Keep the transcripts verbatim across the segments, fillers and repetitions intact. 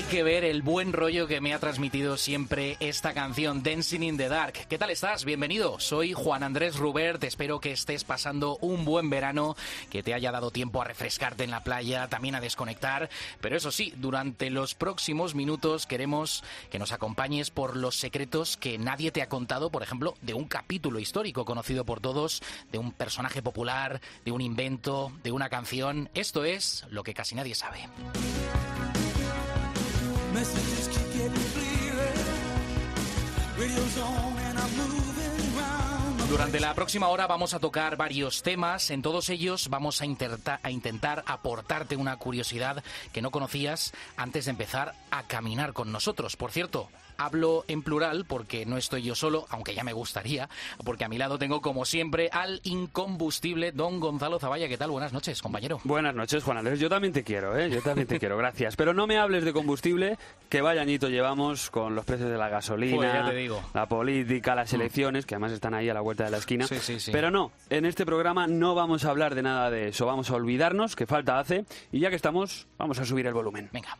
que ver el buen rollo que me ha transmitido siempre esta canción, Dancing in the Dark. ¿Qué tal estás? Bienvenido. Soy Juan Andrés Rubert. Espero que estés pasando un buen verano, que te haya dado tiempo a refrescarte en la playa, también a desconectar. Pero eso sí, durante los próximos minutos queremos que nos acompañes por los secretos que nadie te ha contado, por ejemplo, de un capítulo histórico conocido por todos, de un personaje popular, de un invento, de una canción. Esto es lo que casi nadie sabe. Durante la próxima hora vamos a tocar varios temas. En todos ellos vamos a, interta- a intentar aportarte una curiosidad que no conocías antes de empezar a caminar con nosotros. Por cierto, hablo en plural porque no estoy yo solo, aunque ya me gustaría, porque a mi lado tengo, como siempre, al incombustible don Gonzalo Zavalla. ¿Qué tal? Buenas noches, compañero. Buenas noches, Juan Andrés. Yo también te quiero, ¿eh? Yo también te quiero, gracias. Pero no me hables de combustible, que vaya añito llevamos con los precios de la gasolina, pues ya te digo. La política, las elecciones, que además están ahí a la vuelta de la esquina. Sí, sí, sí. Pero no, en este programa no vamos a hablar de nada de eso. Vamos a olvidarnos, que falta hace, y ya que estamos, vamos a subir el volumen. Venga.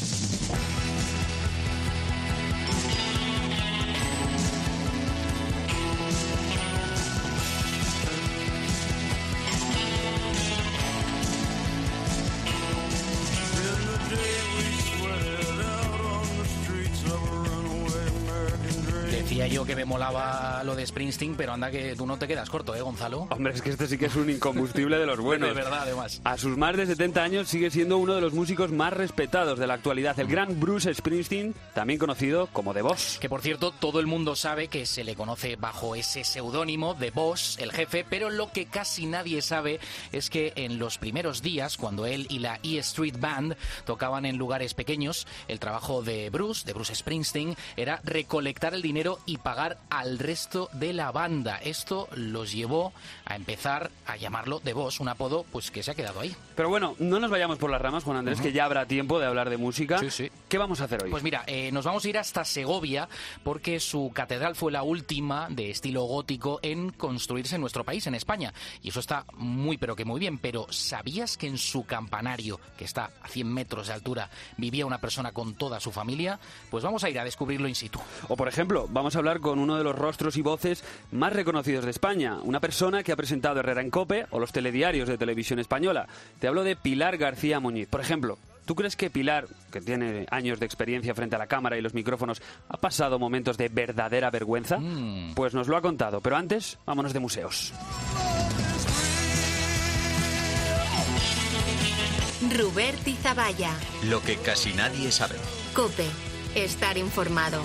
Decía yo que me molaba lo de Springsteen, pero anda que tú no te quedas corto, ¿eh, Gonzalo? Hombre, es que este sí que es un incombustible de los buenos. De verdad, además. A sus más de setenta años sigue siendo uno de los músicos más respetados de la actualidad, el gran Bruce Springsteen, también conocido como The Boss. Que, por cierto, todo el mundo sabe que se le conoce bajo ese seudónimo, The Boss, el jefe, pero lo que casi nadie sabe es que en los primeros días, cuando él y la E Street Band tocaban en lugares pequeños, el trabajo de Bruce, de Bruce Springsteen, era recolectar el dinero y pagar al resto de la banda. Esto los llevó a empezar a llamarlo The Boss, un apodo pues que se ha quedado ahí. Pero bueno, no nos vayamos por las ramas, Juan Andrés, uh-huh. que ya habrá tiempo de hablar de música. Sí, sí. ¿Qué vamos a hacer hoy? Pues mira, eh, nos vamos a ir hasta Segovia porque su catedral fue la última de estilo gótico en construirse en nuestro país, en España. Y eso está muy, pero que muy bien. Pero ¿sabías que en su campanario, que está a cien metros de altura, vivía una persona con toda su familia? Pues vamos a ir a descubrirlo in situ. O, por ejemplo, vamos a hablar con uno de los rostros y voces más reconocidos de España, una persona que ha presentado Herrera en COPE o los telediarios de Televisión Española. Te hablo de Pilar García Muñiz. Por ejemplo, ¿tú crees que Pilar, que tiene años de experiencia frente a la cámara y los micrófonos, ha pasado momentos de verdadera vergüenza? Mm. Pues nos lo ha contado, pero antes, vámonos de museos. Rubert y Zavalla. Lo que casi nadie sabe. COPE. Estar informado.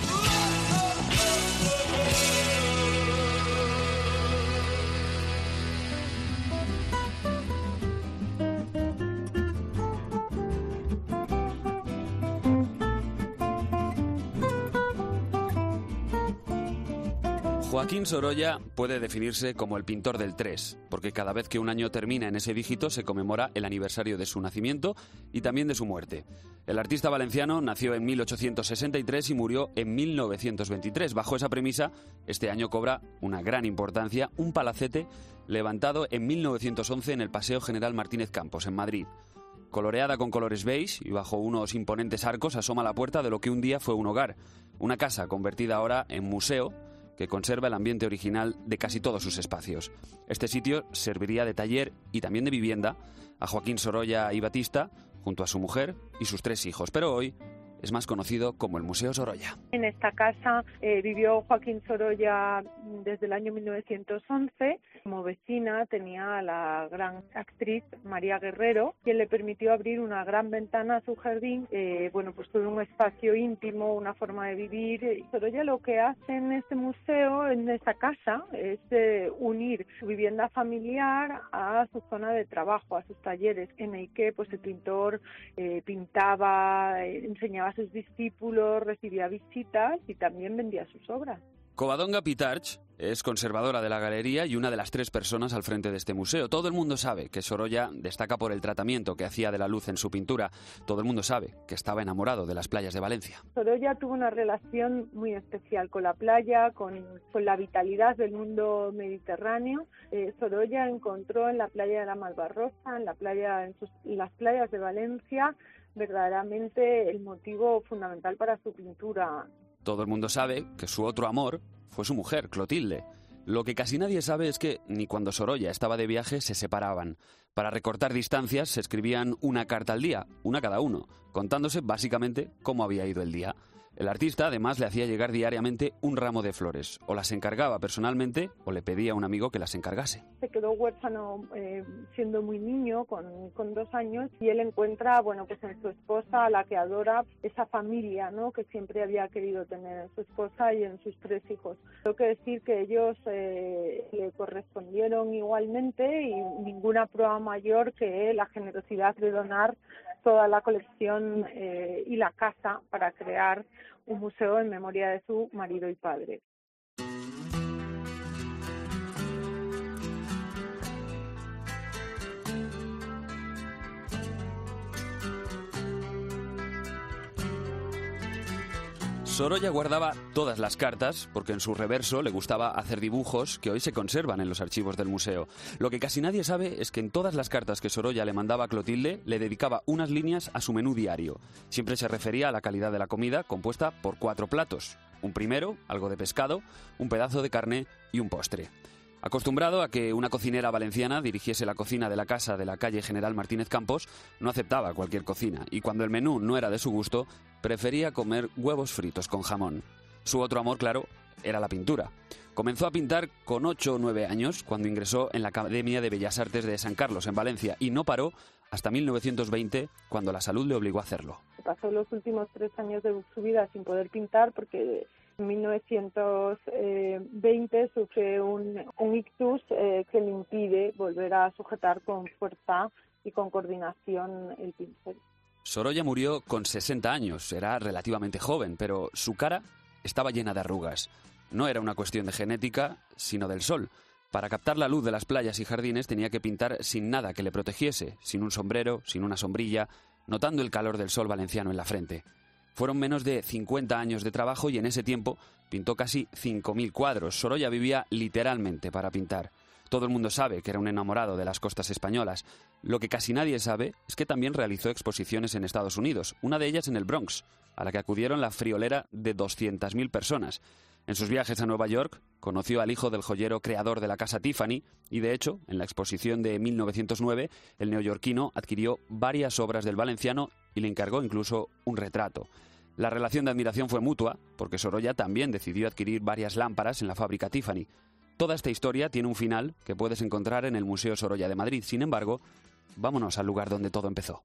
Joaquín Sorolla puede definirse como el pintor del tres, porque cada vez que un año termina en ese dígito se conmemora el aniversario de su nacimiento y también de su muerte. El artista valenciano nació en mil ochocientos sesenta y tres y murió en mil novecientos veintitrés. Bajo esa premisa, este año cobra una gran importancia un palacete levantado en mil novecientos once en el Paseo General Martínez Campos, en Madrid. Coloreada con colores beige y bajo unos imponentes arcos asoma la puerta de lo que un día fue un hogar, una casa convertida ahora en museo que conserva el ambiente original de casi todos sus espacios. Este sitio serviría de taller y también de vivienda a Joaquín Sorolla y Batista, junto a su mujer y sus tres hijos, pero hoy es más conocido como el Museo Sorolla. En esta casa eh, vivió Joaquín Sorolla desde el año mil novecientos once. Como vecina tenía a la gran actriz María Guerrero, quien le permitió abrir una gran ventana a su jardín. Eh, bueno, pues todo un espacio íntimo, una forma de vivir. Sorolla lo que hace en este museo, en esta casa, es eh, unir su vivienda familiar a su zona de trabajo, a sus talleres, en el que pues el pintor eh, pintaba, eh, enseñaba a sus discípulos, recibía visitas y también vendía sus obras. Covadonga Pitarch es conservadora de la galería y una de las tres personas al frente de este museo. Todo el mundo sabe que Sorolla destaca por el tratamiento que hacía de la luz en su pintura. Todo el mundo sabe que estaba enamorado de las playas de Valencia. Sorolla tuvo una relación muy especial con la playa, con, con la vitalidad del mundo mediterráneo. Eh, Sorolla encontró en la playa de la Malvarrosa, en, la playa, en, sus, en las playas de Valencia, verdaderamente el motivo fundamental para su pintura. Todo el mundo sabe que su otro amor fue su mujer, Clotilde. Lo que casi nadie sabe es que ni cuando Sorolla estaba de viaje se separaban. Para recortar distancias se escribían una carta al día, una cada uno, contándose básicamente cómo había ido el día. El artista además le hacía llegar diariamente un ramo de flores, o las encargaba personalmente o le pedía a un amigo que las encargase. Se quedó huérfano eh, siendo muy niño, con, con dos años, y él encuentra, bueno, pues en su esposa, a la que adora, esa familia, ¿no?, que siempre había querido tener en su esposa y en sus tres hijos. Tengo que decir que ellos eh, le correspondieron igualmente, y ninguna prueba mayor que la generosidad de donar toda la colección eh, y la casa para crear un museo en memoria de su marido y padre. Sorolla guardaba todas las cartas porque en su reverso le gustaba hacer dibujos que hoy se conservan en los archivos del museo. Lo que casi nadie sabe es que en todas las cartas que Sorolla le mandaba a Clotilde le dedicaba unas líneas a su menú diario. Siempre se refería a la calidad de la comida, compuesta por cuatro platos. Un primero, algo de pescado, un pedazo de carne y un postre. Acostumbrado a que una cocinera valenciana dirigiese la cocina de la casa de la calle General Martínez Campos, no aceptaba cualquier cocina, y cuando el menú no era de su gusto, prefería comer huevos fritos con jamón. Su otro amor, claro, era la pintura. Comenzó a pintar con ocho o nueve años, cuando ingresó en la Academia de Bellas Artes de San Carlos, en Valencia, y no paró hasta mil novecientos veinte, cuando la salud le obligó a hacerlo. Pasó los últimos tres años de su vida sin poder pintar porque en mil novecientos veinte sufre un, un ictus eh, que le impide volver a sujetar con fuerza y con coordinación el pincel. Sorolla murió con sesenta años, era relativamente joven, pero su cara estaba llena de arrugas. No era una cuestión de genética, sino del sol. Para captar la luz de las playas y jardines tenía que pintar sin nada que le protegiese, sin un sombrero, sin una sombrilla, notando el calor del sol valenciano en la frente. Fueron menos de cincuenta años de trabajo y en ese tiempo pintó casi cinco mil cuadros. Sorolla vivía literalmente para pintar. Todo el mundo sabe que era un enamorado de las costas españolas. Lo que casi nadie sabe es que también realizó exposiciones en Estados Unidos, una de ellas en el Bronx, a la que acudieron la friolera de doscientas mil personas. En sus viajes a Nueva York conoció al hijo del joyero creador de la casa Tiffany y, de hecho, en la exposición de mil novecientos nueve, el neoyorquino adquirió varias obras del valenciano y le encargó incluso un retrato. La relación de admiración fue mutua, porque Sorolla también decidió adquirir varias lámparas en la fábrica Tiffany. Toda esta historia tiene un final que puedes encontrar en el Museo Sorolla de Madrid. Sin embargo, vámonos al lugar donde todo empezó.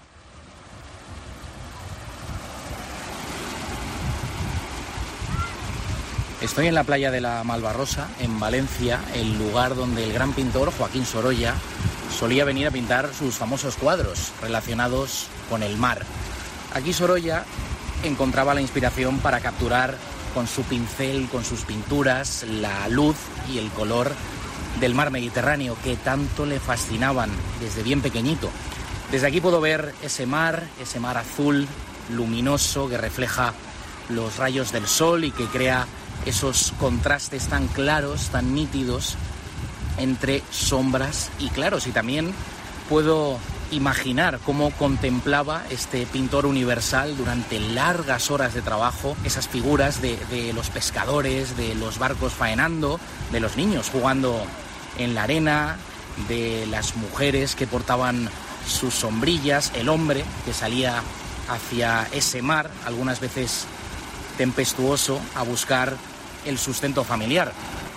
Estoy en la playa de la Malvarrosa, en Valencia, el lugar donde el gran pintor Joaquín Sorolla solía venir a pintar sus famosos cuadros relacionados con el mar. Aquí Sorolla encontraba la inspiración para capturar con su pincel, con sus pinturas, la luz y el color del mar Mediterráneo que tanto le fascinaban desde bien pequeñito. Desde aquí puedo ver ese mar, ese mar azul, luminoso, que refleja los rayos del sol y que crea esos contrastes tan claros, tan nítidos entre sombras y claros. Y también puedo imaginar cómo contemplaba este pintor universal durante largas horas de trabajo esas figuras de, de los pescadores, de los barcos faenando, de los niños jugando en la arena, de las mujeres que portaban sus sombrillas, el hombre que salía hacia ese mar, algunas veces tempestuoso, a buscar el sustento familiar.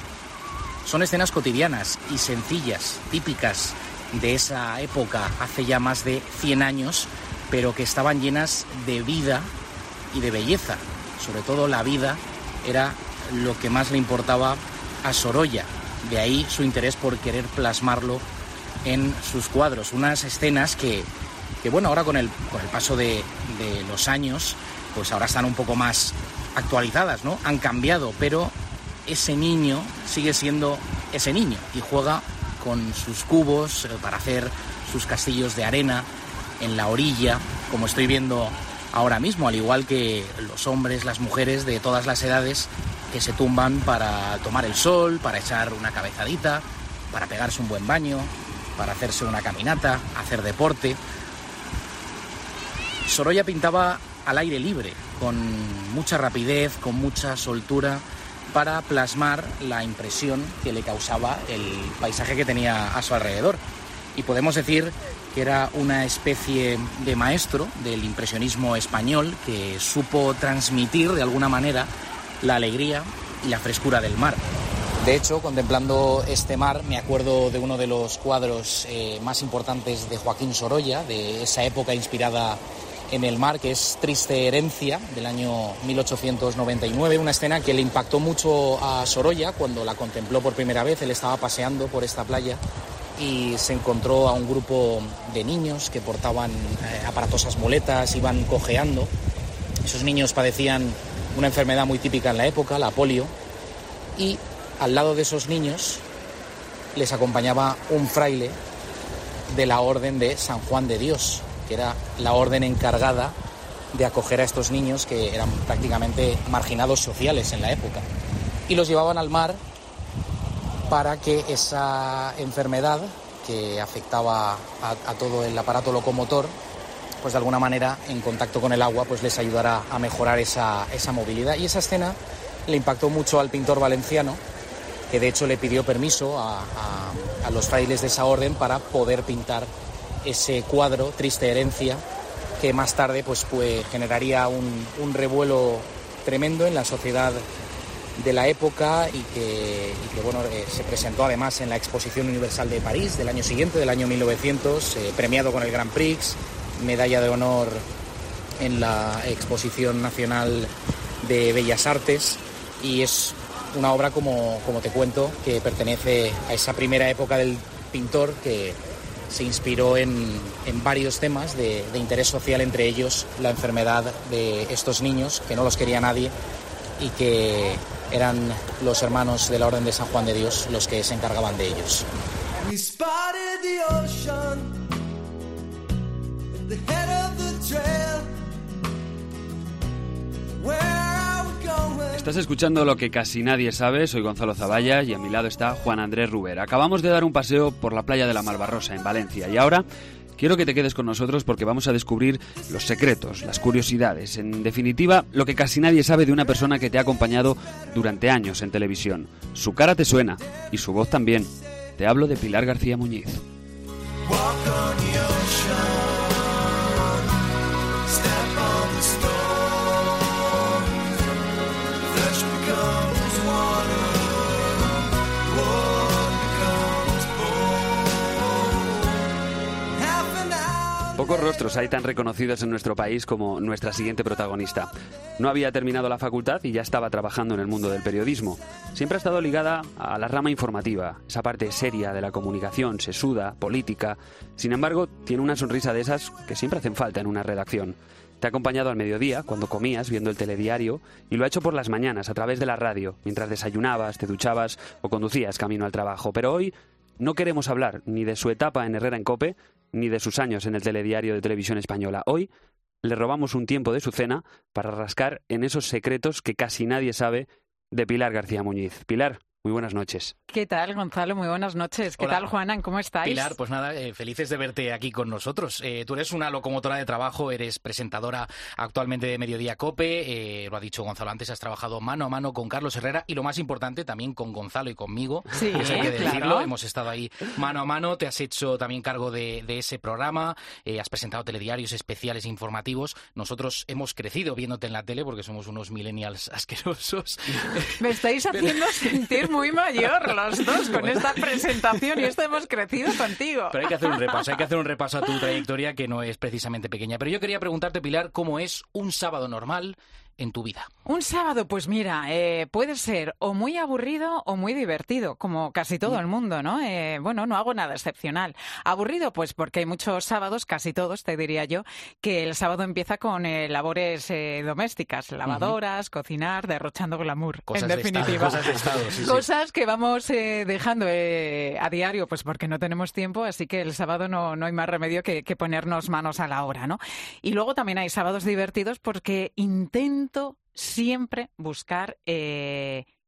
Son escenas cotidianas y sencillas, típicas de esa época, hace ya más de cien años, pero que estaban llenas de vida y de belleza. Sobre todo la vida era lo que más le importaba a Sorolla. De ahí su interés por querer plasmarlo en sus cuadros. Unas escenas que, que bueno, ahora con el, con el paso de, de los años, pues ahora están un poco más actualizadas, ¿no? Han cambiado, pero ese niño sigue siendo ese niño y juega con sus cubos para hacer sus castillos de arena en la orilla, como estoy viendo ahora mismo, al igual que los hombres, las mujeres de todas las edades que se tumban para tomar el sol, para echar una cabezadita, para pegarse un buen baño, para hacerse una caminata, hacer deporte. Sorolla pintaba al aire libre, con mucha rapidez, con mucha soltura, para plasmar la impresión que le causaba el paisaje que tenía a su alrededor. Y podemos decir que era una especie de maestro del impresionismo español que supo transmitir de alguna manera la alegría y la frescura del mar. De hecho, contemplando este mar, me acuerdo de uno de los cuadros eh, más importantes de Joaquín Sorolla, de esa época inspirada en el mar, que es Triste Herencia, del año mil ochocientos noventa y nueve, una escena que le impactó mucho a Sorolla cuando la contempló por primera vez. Él estaba paseando por esta playa y se encontró a un grupo de niños que portaban eh, aparatosas muletas, iban cojeando. Esos niños padecían una enfermedad muy típica en la época, la polio, y al lado de esos niños les acompañaba un fraile de la Orden de San Juan de Dios, que era la orden encargada de acoger a estos niños que eran prácticamente marginados sociales en la época. Y los llevaban al mar para que esa enfermedad que afectaba a, a todo el aparato locomotor, pues de alguna manera, en contacto con el agua, pues les ayudara a mejorar esa, esa movilidad. Y esa escena le impactó mucho al pintor valenciano, que de hecho le pidió permiso a, a, a los frailes de esa orden para poder pintar ese cuadro, Triste Herencia, que más tarde pues, pues generaría un, un revuelo tremendo en la sociedad de la época y que, y que bueno, eh, se presentó además en la Exposición Universal de París del año siguiente, del año mil novecientos, eh, premiado con el Grand Prix, medalla de honor en la Exposición Nacional de Bellas Artes, y es una obra, como, como te cuento, que pertenece a esa primera época del pintor, que se inspiró en, en varios temas de, de interés social, entre ellos la enfermedad de estos niños, que no los quería nadie y que eran los hermanos de la Orden de San Juan de Dios los que se encargaban de ellos. Estás escuchando Lo que casi nadie sabe. Soy Gonzalo Zavalla y a mi lado está Juan Andrés Ruber. Acabamos de dar un paseo por la playa de la Malvarrosa en Valencia y ahora quiero que te quedes con nosotros porque vamos a descubrir los secretos, las curiosidades, en definitiva, lo que casi nadie sabe de una persona que te ha acompañado durante años en televisión. Su cara te suena y su voz también. Te hablo de Pilar García Muñiz. Pocos rostros hay tan reconocidos en nuestro país como nuestra siguiente protagonista. No había terminado la facultad y ya estaba trabajando en el mundo del periodismo. Siempre ha estado ligada a la rama informativa, esa parte seria de la comunicación, sesuda, política. Sin embargo, tiene una sonrisa de esas que siempre hacen falta en una redacción. Te ha acompañado al mediodía, cuando comías, viendo el telediario, y lo ha hecho por las mañanas, a través de la radio, mientras desayunabas, te duchabas o conducías camino al trabajo. Pero hoy no queremos hablar ni de su etapa en Herrera en COPE, ni de sus años en el telediario de Televisión Española. Hoy le robamos un tiempo de su cena para rascar en esos secretos que casi nadie sabe de Pilar García Muñiz. Pilar, muy buenas noches. ¿Qué tal, Gonzalo? Muy buenas noches. ¿Qué Hola. tal, Juanan? ¿Cómo estáis? Pilar, pues nada, eh, felices de verte aquí con nosotros. Eh, tú eres una locomotora de trabajo, eres presentadora actualmente de Mediodía COPE, eh, lo ha dicho Gonzalo antes, has trabajado mano a mano con Carlos Herrera y lo más importante también con Gonzalo y conmigo, Sí, eso hay que decirlo, claro. hemos estado ahí mano a mano, te has hecho también cargo de, de ese programa, eh, has presentado telediarios especiales e informativos, nosotros hemos crecido viéndote en la tele porque somos unos millennials asquerosos. Me estáis haciendo sentir muy mayor los dos con esta presentación y esto hemos crecido contigo. Pero hay que hacer un repaso, hay que hacer un repaso a tu trayectoria que no es precisamente pequeña. Pero yo quería preguntarte, Pilar, ¿cómo es un sábado normal en tu vida? Un sábado, pues mira, eh, puede ser o muy aburrido o muy divertido, como casi todo el mundo, ¿no? Eh, bueno, no hago nada excepcional. Aburrido, pues porque hay muchos sábados, casi todos, te diría yo, que el sábado empieza con eh, labores eh, domésticas, lavadoras, uh-huh. cocinar, derrochando glamour, cosas en de definitiva. Estado, cosas de estado, sí, sí. Cosas que vamos eh, dejando eh, a diario, pues porque no tenemos tiempo, así que el sábado no, no hay más remedio que, que ponernos manos a la obra, ¿no? Y luego también hay sábados divertidos porque intento siempre buscar eh,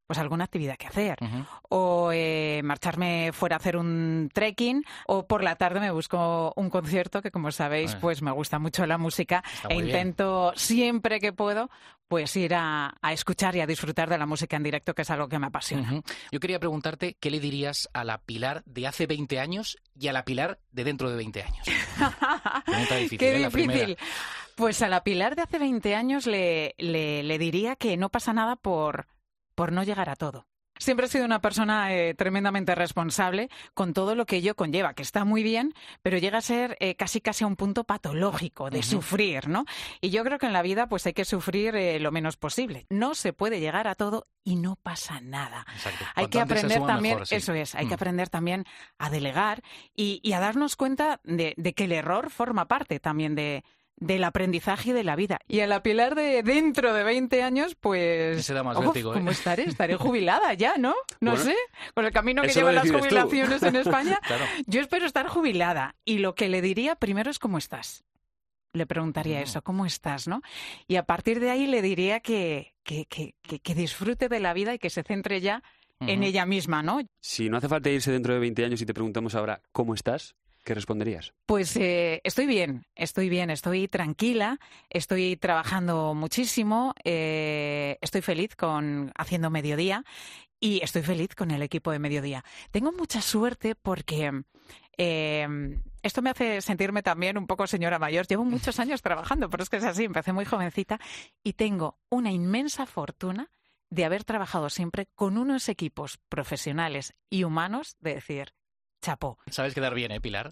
pues alguna actividad que hacer. Uh-huh. O eh, marcharme fuera a hacer un trekking, o por la tarde me busco un concierto, que como sabéis, Bueno. pues me gusta mucho la música Está e muy bien. intento siempre que puedo pues ir a, a escuchar y a disfrutar de la música en directo, que es algo que me apasiona. Uh-huh. Yo quería preguntarte qué le dirías a la Pilar de hace veinte años y a la Pilar de dentro de veinte años. Pregunta difícil, Qué ¿eh? La primera. difícil. Pues a la Pilar de hace veinte años le, le, le diría que no pasa nada por, por no llegar a todo. Siempre he sido una persona eh, tremendamente responsable con todo lo que ello conlleva, que está muy bien, pero llega a ser eh, casi casi a un punto patológico de Ujú. sufrir, ¿no? Y yo creo que en la vida pues hay que sufrir eh, lo menos posible. No se puede llegar a todo y no pasa nada. Exacto. Hay Cuanto que antes se aprender suma, también, mejor, sí. eso es, hay que Mm. aprender también a delegar y, y a darnos cuenta de, de que el error forma parte también de, del aprendizaje y de la vida. Y a la Pilar de dentro de veinte años, pues... Ese da más uf, vértigo, ¿eh? ¿cómo estaré? Estaré jubilada ya, ¿no? No Bueno, sé, con el camino que eso llevan lo las decides tú. jubilaciones en España. Claro. Yo espero estar jubilada y lo que le diría primero es ¿cómo estás? Le preguntaría Mm. eso, ¿cómo estás? ¿No? Y a partir de ahí le diría que, que, que, que, que disfrute de la vida y que se centre ya en Ujú. ella misma, ¿no? Si no hace falta irse dentro de veinte años y te preguntamos ahora, ¿cómo estás? ¿Qué responderías? Pues eh, estoy bien, estoy bien, estoy tranquila, estoy trabajando muchísimo, eh, estoy feliz con haciendo Mediodía y estoy feliz con el equipo de Mediodía. Tengo mucha suerte porque eh, esto me hace sentirme también un poco señora mayor. Llevo muchos años trabajando, pero es que es así, empecé muy jovencita y tengo una inmensa fortuna de haber trabajado siempre con unos equipos profesionales y humanos de decir, chapó. Sabes quedar bien, ¿eh, Pilar?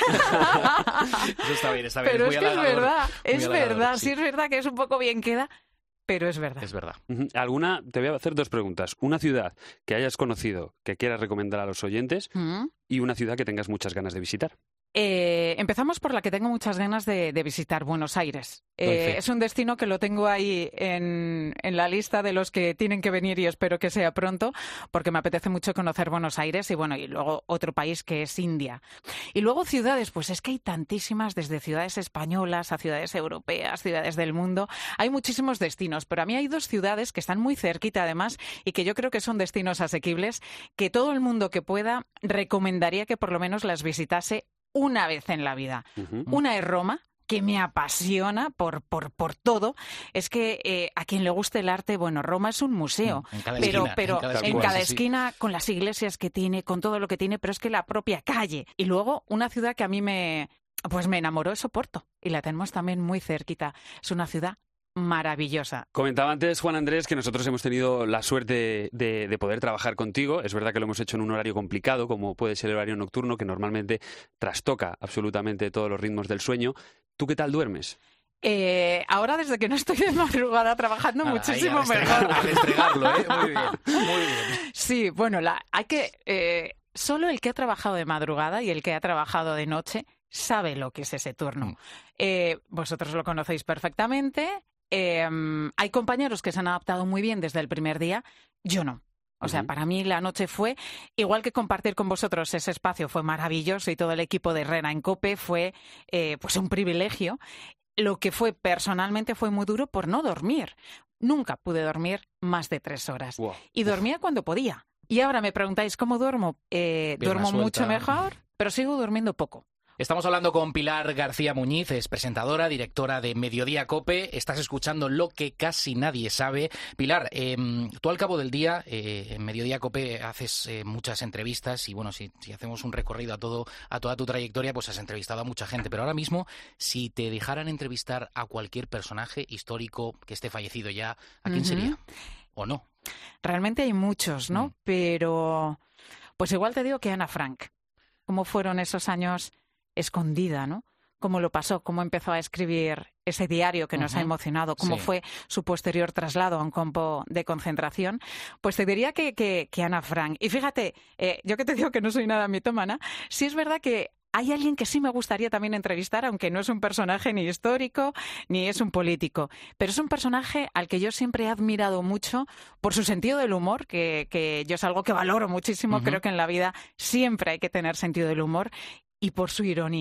Eso está bien, está bien. Pero muy es que es halagador, verdad, muy es halagador, verdad, sí. sí es verdad que es un poco bien queda, pero es verdad. Es verdad. Ujú. ¿Alguna? Te voy a hacer dos preguntas. Una ciudad que hayas conocido, que quieras recomendar a los oyentes, ¿Mm? y una ciudad que tengas muchas ganas de visitar. Eh, empezamos por la que tengo muchas ganas de, de visitar, Buenos Aires. Doy Eh, fe. es un destino que lo tengo ahí en, en la lista de los que tienen que venir y espero que sea pronto, porque me apetece mucho conocer Buenos Aires y bueno, y luego otro país que es India. Y luego ciudades, pues es que hay tantísimas, desde ciudades españolas a ciudades europeas, ciudades del mundo. Hay muchísimos destinos, pero a mí hay dos ciudades que están muy cerquita además y que yo creo que son destinos asequibles, que todo el mundo que pueda recomendaría que por lo menos las visitase una vez en la vida. Ujú. Una es Roma, que me apasiona por, por, por todo. Es que eh, a quien le guste el arte, bueno, Roma es un museo. En cada Pero, esquina, pero en cada en esquina, cada sí, sí. esquina, con las iglesias que tiene, con todo lo que tiene, pero es que la propia calle. Y luego una ciudad que a mí me, pues me enamoró es Oporto. Y la tenemos también muy cerquita. Es una ciudad maravillosa. Comentaba antes, Juan Andrés, que nosotros hemos tenido la suerte de, de poder trabajar contigo. Es verdad que lo hemos hecho en un horario complicado, como puede ser el horario nocturno, que normalmente trastoca absolutamente todos los ritmos del sueño. ¿Tú qué tal duermes? Eh, ahora, desde que no estoy de madrugada trabajando, Nada, muchísimo ahí a restregar- mejor. A restregarlo, ¿eh? Muy bien, muy bien. Sí, bueno, la, hay que... eh, solo el que ha trabajado de madrugada y el que ha trabajado de noche sabe lo que es ese turno. Mm. Eh, vosotros lo conocéis perfectamente. Eh, hay compañeros que se han adaptado muy bien desde el primer día. Yo no. O sea, Ujú. para mí la noche fue, igual que compartir con vosotros ese espacio fue maravilloso y todo el equipo de Herrera en COPE fue eh, pues un privilegio. Lo que fue personalmente fue muy duro por no dormir. Nunca pude dormir más de tres horas. Wow. Y dormía cuando podía. Y ahora me preguntáis cómo duermo. Eh, Pierna duermo mucho suelta. mejor, pero sigo durmiendo poco. Estamos hablando con Pilar García Muñiz, es presentadora, directora de Mediodía COPE. Estás escuchando Lo que casi nadie sabe. Pilar, eh, tú al cabo del día, eh, en Mediodía COPE haces eh, muchas entrevistas y bueno, si, si hacemos un recorrido a todo a toda tu trayectoria, pues has entrevistado a mucha gente. Pero ahora mismo, si te dejaran entrevistar a cualquier personaje histórico que esté fallecido ya, ¿a quién Ujú. sería? ¿O no? Realmente hay muchos, ¿no? Mm. Pero, pues igual te digo que Ana Frank. ¿Cómo fueron esos años escondida, ¿no? Cómo lo pasó, cómo empezó a escribir ese diario que nos Ujú. ha emocionado, cómo Sí. fue su posterior traslado a un campo de concentración, pues te diría que, que, que Ana Frank. Y fíjate, eh, yo que te digo que no soy nada mitómana, sí es verdad que hay alguien que sí me gustaría también entrevistar, aunque no es un personaje ni histórico ni es un político, pero es un personaje al que yo siempre he admirado mucho por su sentido del humor, que, que yo es algo que valoro muchísimo, Ujú. creo que en la vida siempre hay que tener sentido del humor, y por su ironía.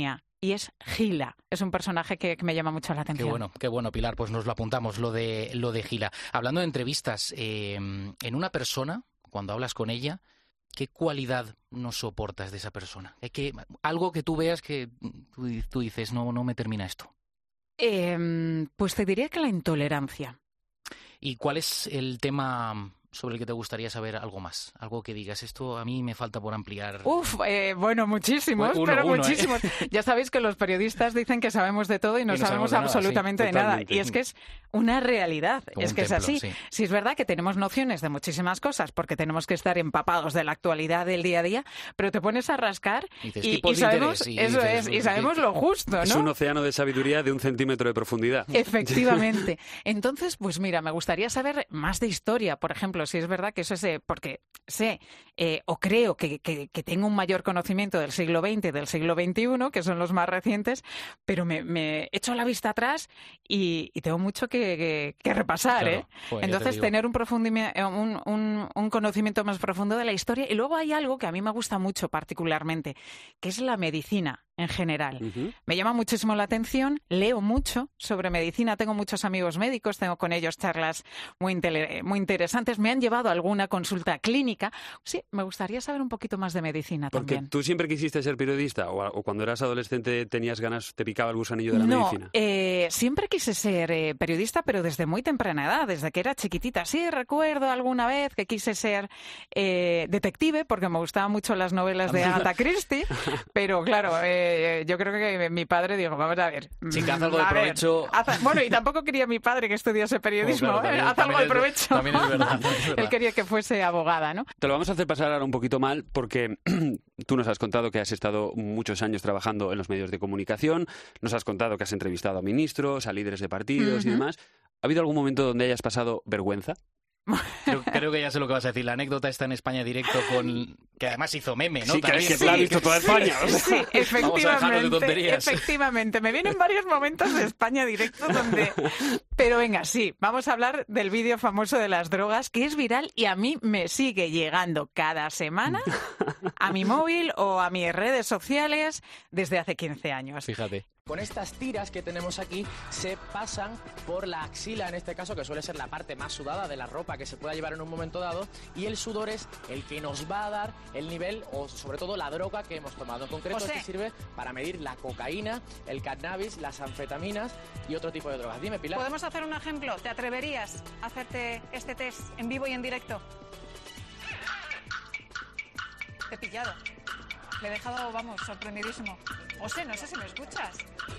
y es Gila. Es un personaje que, que me llama mucho la atención. Qué bueno, qué bueno, Pilar, pues nos lo apuntamos, lo de, lo de Gila. Hablando de entrevistas, eh, en una persona, cuando hablas con ella, ¿qué cualidad no soportas de esa persona? ¿Hay que, algo que tú veas que tú, tú dices, no, no me termina esto? Eh, pues te diría que la intolerancia. ¿Y cuál es el tema sobre el que te gustaría saber algo más? Algo que digas, esto a mí me falta por ampliar. Uf, eh, bueno, muchísimos, uno, pero uno, muchísimos. ¿eh? Ya sabéis que los periodistas dicen que sabemos de todo y no, y no sabemos, sabemos de absolutamente nada, sí, de nada. totalmente. Y es que es una realidad, Como es un que templo, es así. sí. Sí, es verdad que tenemos nociones de muchísimas cosas porque tenemos que estar empapados de la actualidad del día a día, pero te pones a rascar y, dices, y, tipos y de sabemos, interés, y eso dices, es, y sabemos lo justo, ¿no? Es un océano de sabiduría de un centímetro de profundidad. Efectivamente. Entonces, pues mira, me gustaría saber más de historia, por ejemplo, si es verdad que eso es, eh, porque sé eh, o creo que, que, que tengo un mayor conocimiento del siglo veinte y del siglo veintiuno, que son los más recientes, pero me, me echo la vista atrás y, y tengo mucho que, que, que repasar, Claro, ¿eh? pues, ya te Entonces, digo. tener un, profundimi- un, un, un conocimiento más profundo de la historia. Y luego hay algo que a mí me gusta mucho particularmente, que es la medicina en general. Uh-huh. Me llama muchísimo la atención, leo mucho sobre medicina, tengo muchos amigos médicos, tengo con ellos charlas muy, intele- muy interesantes, me han llevado a alguna consulta clínica. Sí, me gustaría saber un poquito más de medicina Porque también. tú siempre quisiste ser periodista o, o cuando eras adolescente tenías ganas, te picaba el gusanillo de la no, medicina. Eh, siempre quise ser eh, periodista, pero desde muy temprana edad, desde que era chiquitita. Sí, recuerdo alguna vez que quise ser eh, detective, porque me gustaban mucho las novelas de Agatha Christie, pero claro, eh, yo creo que mi padre dijo, vamos a ver. Chica, haz algo de a ver, provecho. haz- bueno, y tampoco quería mi padre que estudiase periodismo, Oh, claro, ¿eh? también- Haz algo también de es- provecho. también es verdad, también es verdad. Él quería que fuese abogada, ¿no? Te lo vamos a hacer pasar ahora un poquito mal porque tú nos has contado que has estado muchos años trabajando en los medios de comunicación, nos has contado que has entrevistado a ministros, a líderes de partidos y Ujú. demás. ¿Ha habido algún momento donde hayas pasado vergüenza? Creo, creo que ya sé lo que vas a decir. La anécdota está en España Directo con... que además hizo meme, ¿no? Sí, que- También. que la ha visto toda España. o sea. Sí, Vamos a dejarnos de efectivamente, tonterías. efectivamente. Me vienen varios momentos de España Directo donde... Pero venga, sí, vamos a hablar del vídeo famoso de las drogas, que es viral y a mí me sigue llegando cada semana a mi móvil o a mis redes sociales desde hace quince años. Fíjate. Con estas tiras que tenemos aquí se pasan por la axila, en este caso, que suele ser la parte más sudada de la ropa que se pueda llevar en un momento dado, y el sudor es el que nos va a dar el nivel o sobre todo la droga que hemos tomado. En concreto, José. este sirve para medir la cocaína, el cannabis, las anfetaminas y otro tipo de drogas. Dime, Pilar. ¿Podemos hacer un ejemplo? ¿Te atreverías a hacerte este test en vivo y en directo? Te he pillado. Le he dejado, vamos, sorprendidísimo. José, no sé si me escuchas.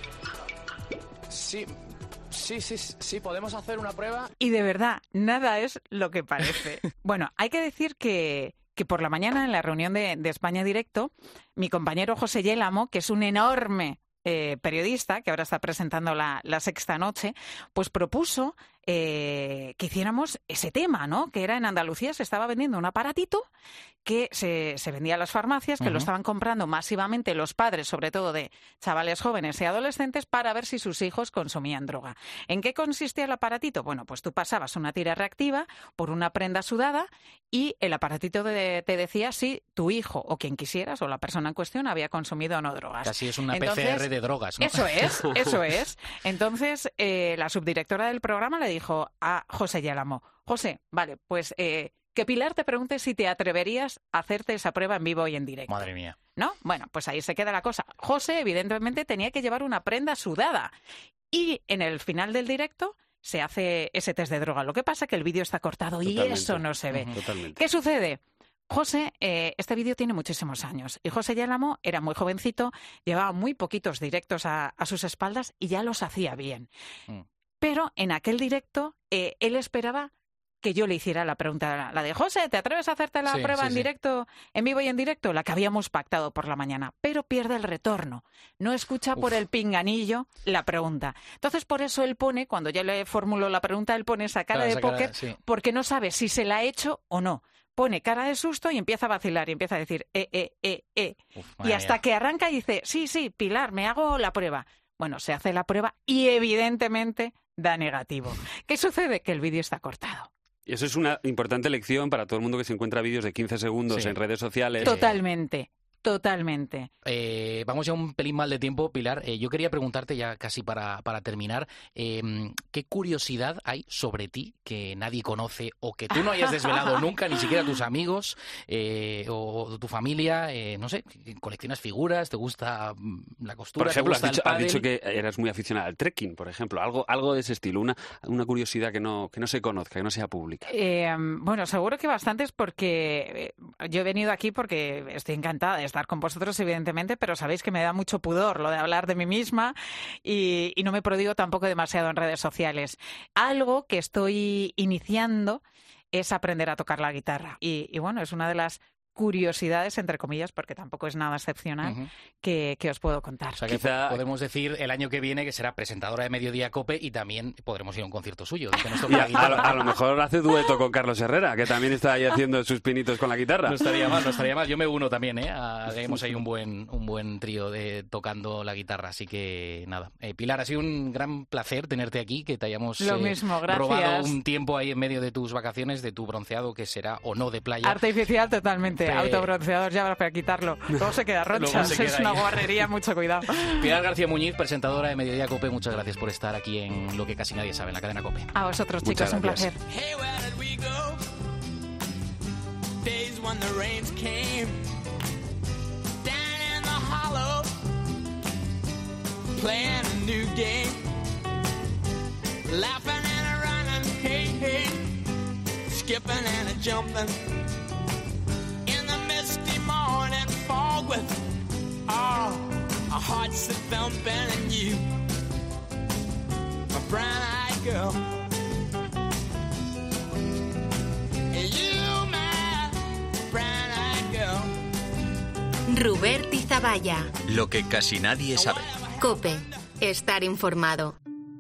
Sí, sí, sí, sí, podemos hacer una prueba. Y de verdad, nada es lo que parece. Bueno, hay que decir que, que por la mañana en la reunión de, de España Directo, mi compañero José Yélamo, que es un enorme eh, periodista, que ahora está presentando la, la Sexta Noche, pues propuso eh, que hiciéramos ese tema, ¿no? Que era en Andalucía, se estaba vendiendo un aparatito que se, se vendía a las farmacias, que Ujú. lo estaban comprando masivamente los padres, sobre todo de chavales jóvenes y adolescentes, para ver si sus hijos consumían droga. ¿En qué consistía el aparatito? Bueno, pues tú pasabas una tira reactiva por una prenda sudada y el aparatito de- te decía si tu hijo o quien quisieras o la persona en cuestión había consumido o no drogas. Casi es una Entonces, P C R de drogas, ¿no? Eso es, eso es. Entonces, eh, la subdirectora del programa le dijo a José Yélamo, José, vale, pues eh, que Pilar te pregunte si te atreverías a hacerte esa prueba en vivo y en directo. Madre mía. ¿No? Bueno, pues ahí se queda la cosa. José, evidentemente, tenía que llevar una prenda sudada. Y en el final del directo se hace ese test de droga. Lo que pasa es que el vídeo está cortado y Totalmente. eso no se ve. Ujú. Totalmente. ¿Qué sucede? José, eh, este vídeo tiene muchísimos años y José Yélamo era muy jovencito, llevaba muy poquitos directos a, a sus espaldas y ya los hacía bien. Mm. Pero en aquel directo eh, él esperaba que yo le hiciera la pregunta, la de José, ¿te atreves a hacerte la Sí, prueba sí, en sí. directo, en vivo y en directo? La que habíamos pactado por la mañana, pero pierde el retorno. No escucha por Uf. el pinganillo la pregunta. Entonces, por eso él pone, cuando ya le formuló la pregunta, él pone esa cara Claro, de esa cara, póker sí. porque no sabe si se la ha hecho o no. Pone cara de susto y empieza a vacilar y empieza a decir, eh, eh, eh, eh. Uf, Y madre hasta mía. que arranca y dice, sí, sí, Pilar, me hago la prueba. Bueno, se hace la prueba y evidentemente da negativo. ¿Qué sucede? Que el vídeo está cortado. Y eso es una importante lección para todo el mundo que se encuentra vídeos de quince segundos Sí. en redes sociales. To- Totalmente. totalmente. Eh, vamos ya un pelín mal de tiempo, Pilar. Eh, yo quería preguntarte ya casi para, para terminar, eh, ¿qué curiosidad hay sobre ti que nadie conoce o que tú no hayas desvelado nunca, ni siquiera tus amigos eh, o tu familia? Eh, no sé, ¿coleccionas figuras? ¿Te gusta la costura? Por ejemplo, ¿te gusta has, dicho, el has dicho pádel? que eras muy aficionada al trekking, por ejemplo. Algo, algo de ese estilo, una, una curiosidad que no, que no se conozca, que no sea pública. Eh, bueno, seguro que bastantes porque eh, yo he venido aquí porque estoy encantada de estar con vosotros, evidentemente, pero sabéis que me da mucho pudor lo de hablar de mí misma y, y no me prodigo tampoco demasiado en redes sociales. Algo que estoy iniciando es aprender a tocar la guitarra y, y bueno, es una de las curiosidades, entre comillas, porque tampoco es nada excepcional, Uh-huh. que, que os puedo contar. O sea que Quizá- podemos decir el año que viene que será presentadora de Mediodía COPE y también podremos ir a un concierto suyo. Que nos toque Y la a, guitarra. a- a lo mejor hace dueto con Carlos Herrera, que también está ahí haciendo sus pinitos con la guitarra. No estaría mal, no estaría mal. Yo me uno también, ¿eh? Haremos ahí un buen, un buen trío de tocando la guitarra. Así que nada. Eh, Pilar, ha sido un gran placer tenerte aquí, que te hayamos Lo eh, mismo, gracias. robado un tiempo ahí en medio de tus vacaciones, de tu bronceado, que será o no de playa. Artificial totalmente, Fe- autobronceador ya habrá para quitarlo. Luego se queda Luego roncha, se queda es una ahí. guarrería, mucho cuidado. Pilar García Muñiz, presentadora de Mediodía COPE, muchas gracias por estar aquí en Lo que casi nadie sabe, en la cadena COPE. A vosotros, Muchas chicos, un gracias. placer. Hey, where did we go? Days when the rains came down in the hollow, playing a new game, laughing and a running, hey, hey, skipping and a jumping in the misty morning fog with all our hearts that thumping and you, my brown-eyed girl. You, my brown-eyed girl. Rubert Izabaya. Lo que casi nadie sabe. COPE. Estar informado.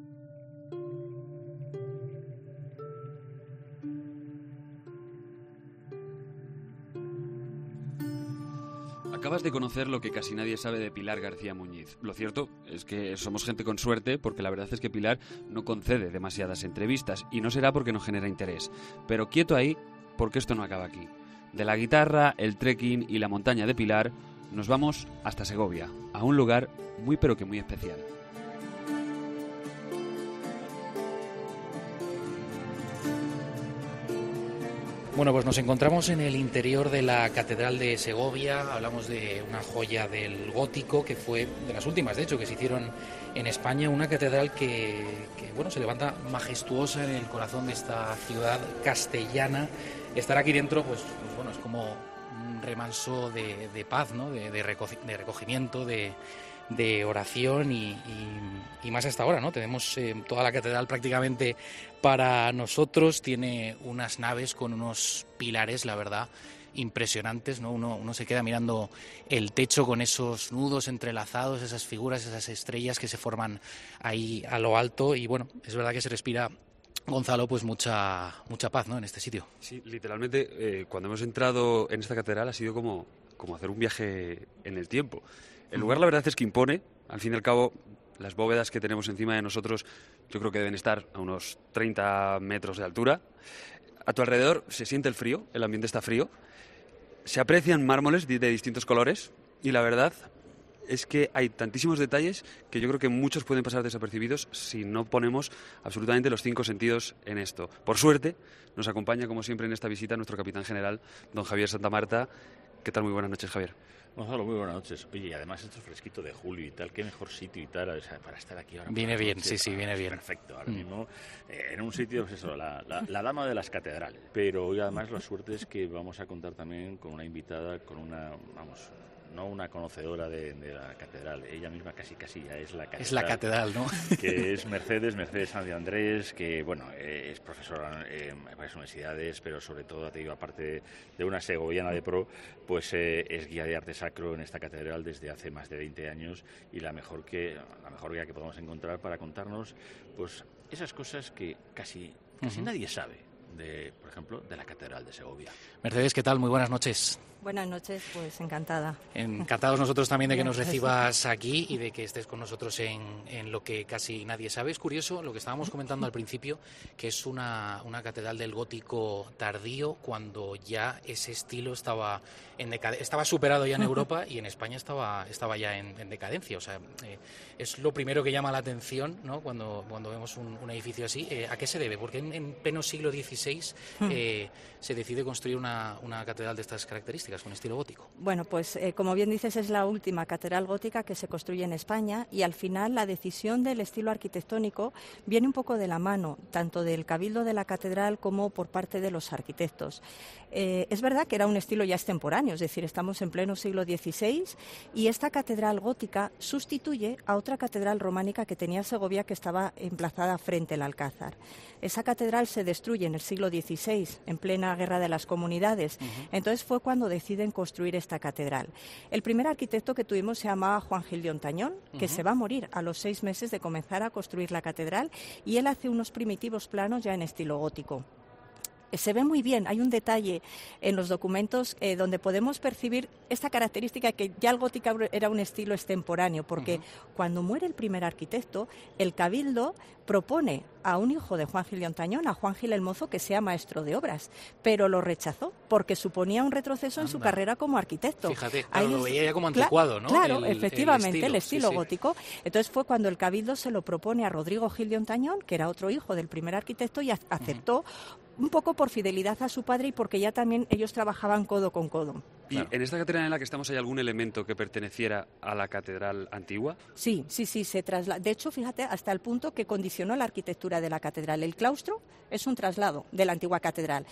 Acabas de conocer lo que casi nadie sabe de Pilar García Muñiz. Lo cierto es que somos gente con suerte porque la verdad es que Pilar no concede demasiadas entrevistas y no será porque no genera interés. Pero quieto ahí, porque esto no acaba aquí. De la guitarra, el trekking y la montaña de Pilar nos vamos hasta Segovia, a un lugar muy pero que muy especial. Bueno, pues nos encontramos en el interior de la Catedral de Segovia. Hablamos de una joya del gótico que fue de las últimas, de hecho, que se hicieron en España. Una catedral que, que bueno, se levanta majestuosa en el corazón de esta ciudad castellana. Estar aquí dentro, pues, pues bueno, es como un remanso de, de paz, ¿no? De, de, recogi- de recogimiento, de, de oración y, y, y más hasta ahora, ¿no? Tenemos eh, toda la catedral prácticamente para nosotros, tiene unas naves con unos pilares, la verdad, impresionantes, ¿no? Uno, uno se queda mirando el techo con esos nudos entrelazados, esas figuras, esas estrellas que se forman ahí a lo alto y bueno, es verdad que se respira, Gonzalo, pues mucha mucha paz, ¿no? En este sitio. Sí, literalmente, eh, cuando hemos entrado en esta catedral ha sido como, como hacer un viaje en el tiempo. El lugar, la verdad, es que impone. Al fin y al cabo, las bóvedas que tenemos encima de nosotros yo creo que deben estar a unos treinta metros de altura. A tu alrededor se siente el frío, el ambiente está frío. Se aprecian mármoles de, de distintos colores y la verdad es que hay tantísimos detalles que yo creo que muchos pueden pasar desapercibidos si no ponemos absolutamente los cinco sentidos en esto. Por suerte, nos acompaña, como siempre, en esta visita nuestro capitán general, don Javier Santamarta. ¿Qué tal? Muy buenas noches, Javier. Gonzalo, muy buenas noches. Oye, y además esto es fresquito de julio y tal, qué mejor sitio y tal, o sea, para estar aquí ahora. Viene por la bien, noche, sí, sí, para- viene bien. Perfecto, ahora Mm. mismo eh, en un sitio, pues eso, la, la, la dama de las catedrales. Pero hoy además la suerte es que vamos a contar también con una invitada, con una, vamos, no una conocedora de, de la catedral, ella misma casi casi ya es la catedral. Es la catedral, ¿no? Que es Mercedes, Mercedes San de Andrés, que bueno, eh, es profesora eh, en varias universidades, pero sobre todo, te digo, aparte de una segoviana de pro, pues eh, es guía de arte sacro en esta catedral desde hace más de veinte años y la mejor que la mejor guía que podemos encontrar para contarnos pues esas cosas que casi casi Ujú. nadie sabe de, por ejemplo, de la Catedral de Segovia. Mercedes, ¿qué tal? Muy buenas noches. Buenas noches, pues encantada. Encantados nosotros también de que nos recibas aquí y de que estés con nosotros en, en lo que casi nadie sabe. Es curioso lo que estábamos comentando al principio, que es una, una catedral del gótico tardío, cuando ya ese estilo estaba en decad- estaba superado ya en Europa y en España estaba, estaba ya en, en decadencia. O sea, eh, es lo primero que llama la atención, ¿no?, cuando, cuando vemos un, un edificio así. Eh, ¿A qué se debe? Porque en, en pleno siglo dieciséis eh, se decide construir una, una catedral de estas características, con estilo gótico. Bueno, pues eh, como bien dices, es la última catedral gótica que se construye en España, y al final la decisión del estilo arquitectónico viene un poco de la mano, tanto del cabildo de la catedral como por parte de los arquitectos. Eh, es verdad que era un estilo ya extemporáneo, es decir, estamos en pleno siglo dieciséis y esta catedral gótica sustituye a otra catedral románica que tenía Segovia, que estaba emplazada frente al Alcázar. Esa catedral se destruye en el siglo dieciséis, en plena Guerra de las Comunidades. Uh-huh. Entonces fue cuando deciden construir esta catedral. El primer arquitecto que tuvimos se llamaba Juan Gil de Ontañón, que uh-huh. se va a morir a los seis meses de comenzar a construir la catedral, y él hace unos primitivos planos ya en estilo gótico. Se ve muy bien, hay un detalle en los documentos eh, donde podemos percibir esta característica, que ya el gótico era un estilo extemporáneo, porque uh-huh. cuando muere el primer arquitecto, el cabildo propone a un hijo de Juan Gil de Ontañón, a Juan Gil el Mozo, que sea maestro de obras, pero lo rechazó porque suponía un retroceso Anda. en su carrera como arquitecto. Fíjate, claro, lo veía ya como anticuado, ¿no? Claro, el, efectivamente, el estilo, el estilo sí, gótico. Sí. Entonces fue cuando el cabildo se lo propone a Rodrigo Gil de Ontañón, que era otro hijo del primer arquitecto, y aceptó, uh-huh. un poco por fidelidad a su padre y porque ya también ellos trabajaban codo con codo. ¿Y claro. en esta catedral en la que estamos hay algún elemento que perteneciera a la catedral antigua? Sí, sí, sí, se traslada. De hecho, fíjate, hasta el punto que condicionó la arquitectura de la catedral. El claustro es un traslado de la antigua catedral.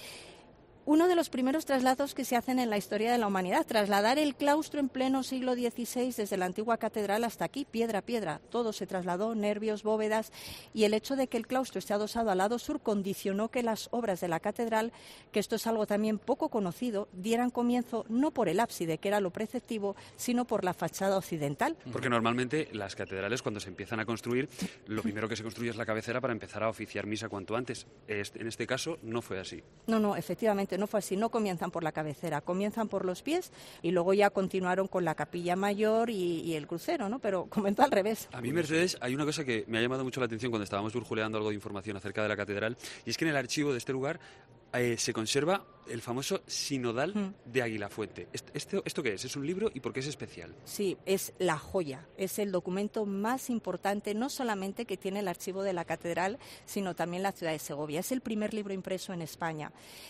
Uno de los primeros traslados que se hacen en la historia de la humanidad, trasladar el claustro en pleno siglo dieciséis desde la antigua catedral hasta aquí, piedra a piedra. Todo se trasladó, nervios, bóvedas, y el hecho de que el claustro esté adosado al lado sur condicionó que las obras de la catedral, que esto es algo también poco conocido, dieran comienzo no por el ábside, que era lo preceptivo, sino por la fachada occidental. Porque normalmente las catedrales, cuando se empiezan a construir, lo primero que se construye es la cabecera para empezar a oficiar misa cuanto antes. En este caso no fue así. No, no, efectivamente. No fue así, no comienzan por la cabecera, comienzan por los pies y luego ya continuaron con la capilla mayor y, y el crucero, ¿no? Pero comenzó al revés. A mí, Mercedes, hay una cosa que me ha llamado mucho la atención cuando estábamos burjuleando algo de información acerca de la catedral, y es que en el archivo de este lugar eh, se conserva el famoso Sinodal mm. de Aguilafuente. ¿Esto, ¿Esto qué es? ¿Es un libro y por qué es especial? Sí, es la joya, es el documento más importante, no solamente que tiene el archivo de la catedral, sino también la ciudad de Segovia. Es el primer libro impreso en España.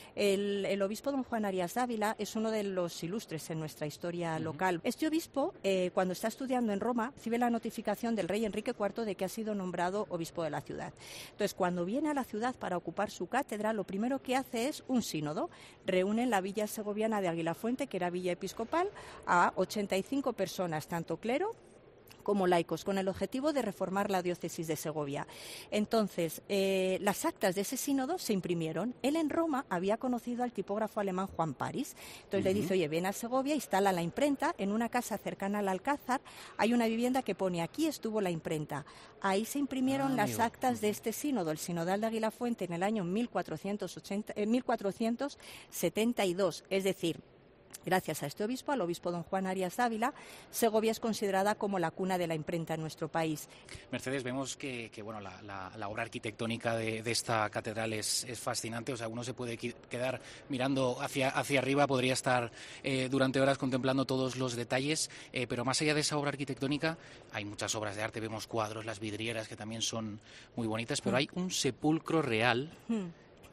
El, el obispo don Juan Arias Dávila es uno de los ilustres en nuestra historia uh-huh. local. Este obispo, eh, cuando está estudiando en Roma, recibe la notificación del rey Enrique cuarto de que ha sido nombrado obispo de la ciudad. Entonces, cuando viene a la ciudad para ocupar su cátedra, lo primero que hace es un sínodo. Reúne en la villa segoviana de Aguilafuente, que era villa episcopal, a ochenta y cinco personas, tanto clero como laicos, con el objetivo de reformar la diócesis de Segovia. Entonces, eh, las actas de ese sínodo se imprimieron. Él en Roma había conocido al tipógrafo alemán Juan Paris. Entonces uh-huh. le dice, oye, ven a Segovia, instala la imprenta en una casa cercana al Alcázar. Hay una vivienda que pone, aquí estuvo la imprenta. Ahí se imprimieron ah, las amigo. actas de este sínodo, el sinodal de Aguilafuente, en el año mil cuatrocientos ochenta, eh, mil cuatrocientos setenta y dos, es decir, gracias a este obispo, al obispo don Juan Arias Dávila, Segovia es considerada como la cuna de la imprenta en nuestro país. Mercedes, vemos que, que bueno, la, la, la obra arquitectónica de, de esta catedral es, es fascinante. O sea, uno se puede quedar mirando hacia, hacia arriba, podría estar eh, durante horas contemplando todos los detalles, eh, pero más allá de esa obra arquitectónica hay muchas obras de arte, vemos cuadros, las vidrieras, que también son muy bonitas, pero mm. hay un sepulcro real mm.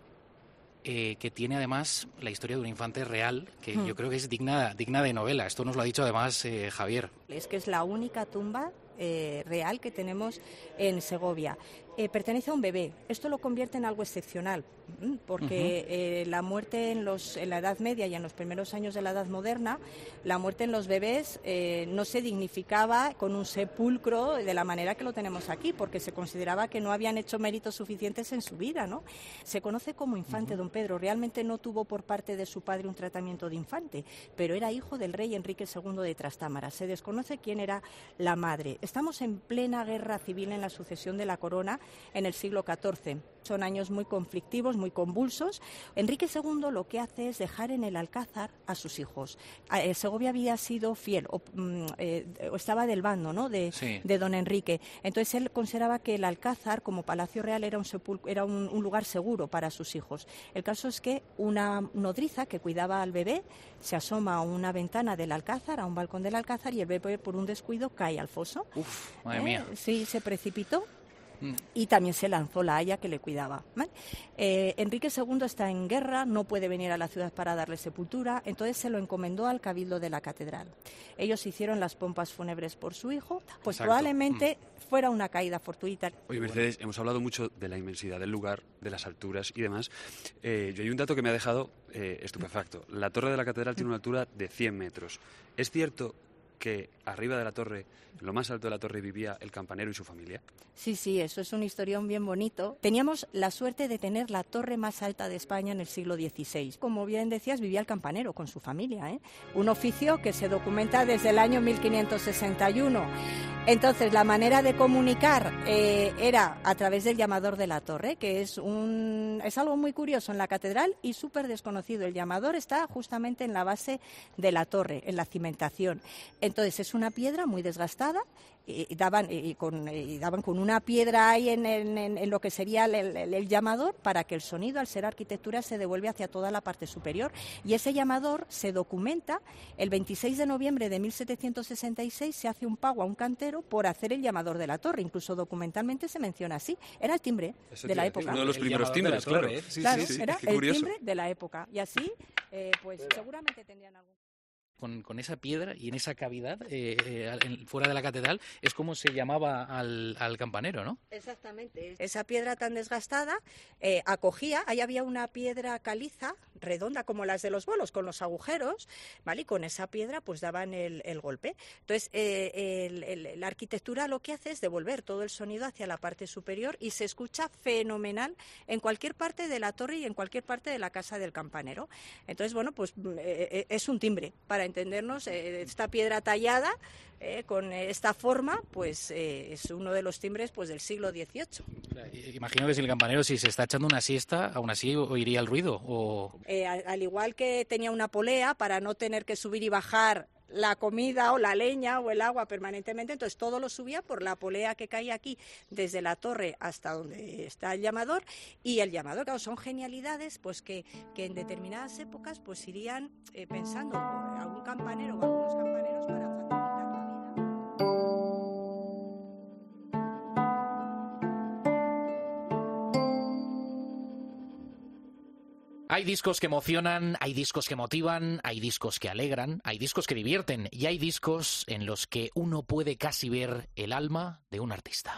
Eh, que tiene además la historia de un infante real, que hmm. yo creo que es digna, digna de novela. Esto nos lo ha dicho además eh, Javier. Es que es la única tumba eh, real que tenemos en Segovia. Eh, pertenece a un bebé. Esto lo convierte en algo excepcional, porque uh-huh. eh, la muerte en, los, en la Edad Media y en los primeros años de la Edad Moderna, la muerte en los bebés eh, no se dignificaba con un sepulcro de la manera que lo tenemos aquí, porque se consideraba que no habían hecho méritos suficientes en su vida, ¿no? Se conoce como infante, uh-huh. don Pedro. Realmente no tuvo por parte de su padre un tratamiento de infante, pero era hijo del rey Enrique segundo de Trastámara. Se desconoce quién era la madre. Estamos en plena guerra civil en la sucesión de la corona en el siglo catorce. Son años muy conflictivos, muy convulsos. Enrique segundo lo que hace es dejar en el Alcázar a sus hijos. Eh, Segovia había sido fiel, o, eh, o estaba del bando, ¿no?, de, sí. de don Enrique. Entonces él consideraba que el Alcázar, como palacio real, era un, sepul- era un, un lugar seguro para sus hijos. El caso es que una nodriza que cuidaba al bebé se asoma a una ventana del Alcázar, a un balcón del Alcázar, y el bebé, por un descuido, cae al foso. Uf, madre eh, mía. Sí, se precipitó. Y también se lanzó la haya que le cuidaba, ¿vale? Eh, Enrique segundo está en guerra, no puede venir a la ciudad para darle sepultura, entonces se lo encomendó al cabildo de la catedral. Ellos hicieron las pompas fúnebres por su hijo, pues Exacto. probablemente mm. fuera una caída fortuita. Oye, Mercedes, hemos hablado mucho de la inmensidad del lugar, de las alturas y demás. Eh, yo hay un dato que me ha dejado eh, estupefacto. La torre de la catedral tiene una altura de cien metros. ¿Es cierto que arriba de la torre, en lo más alto de la torre, vivía el campanero y su familia? Sí, sí, eso es un historión bien bonito. Teníamos la suerte de tener la torre más alta de España en el siglo dieciséis. Como bien decías, vivía el campanero con su familia, ¿eh? Un oficio que se documenta desde el año mil quinientos sesenta y uno. Entonces, la manera de comunicar eh, era a través del llamador de la torre, que es, un, es algo muy curioso en la catedral y súper desconocido. El llamador está justamente en la base de la torre, en la cimentación. Entonces, es una piedra muy desgastada. Y daban, y con, y daban con una piedra ahí en, en, en lo que sería el, el, el llamador para que el sonido, al ser arquitectura, se devuelve hacia toda la parte superior. Y ese llamador se documenta el veintiséis de noviembre de mil setecientos sesenta y seis, se hace un pago a un cantero por hacer el llamador de la torre. Incluso documentalmente se menciona así. Era el timbre Eso de la época. Uno de los primeros timbres, torre, claro. ¿eh? Sí, claro, sí, sí. Era el curioso. timbre de la época. Y así, eh, pues seguramente tendrían algún... Con, con esa piedra y en esa cavidad eh, eh, en, fuera de la catedral es como se llamaba al, al campanero, ¿no? Exactamente. Esa piedra tan desgastada eh, acogía, ahí había una piedra caliza redonda como las de los bolos, con los agujeros, ¿vale? Y con esa piedra pues daban el, el golpe. Entonces eh, el, el, la arquitectura lo que hace es devolver todo el sonido hacia la parte superior y se escucha fenomenal en cualquier parte de la torre y en cualquier parte de la casa del campanero. Entonces, bueno, pues eh, es un timbre para entendernos, eh, esta piedra tallada eh, con esta forma, pues eh, es uno de los timbres pues del siglo dieciocho. Imagino que si el campanero si se está echando una siesta, aún así oiría el ruido. O... Eh, al, al igual que tenía una polea para no tener que subir y bajar la comida o la leña o el agua permanentemente, entonces todo lo subía por la polea que caía aquí desde la torre hasta donde está el llamador, y el llamador, claro, son genialidades pues que, que en determinadas épocas pues irían eh, pensando algún campanero o algunos campaneros para facilitar la vida. Hay discos que emocionan, hay discos que motivan, hay discos que alegran, hay discos que divierten y hay discos en los que uno puede casi ver el alma de un artista.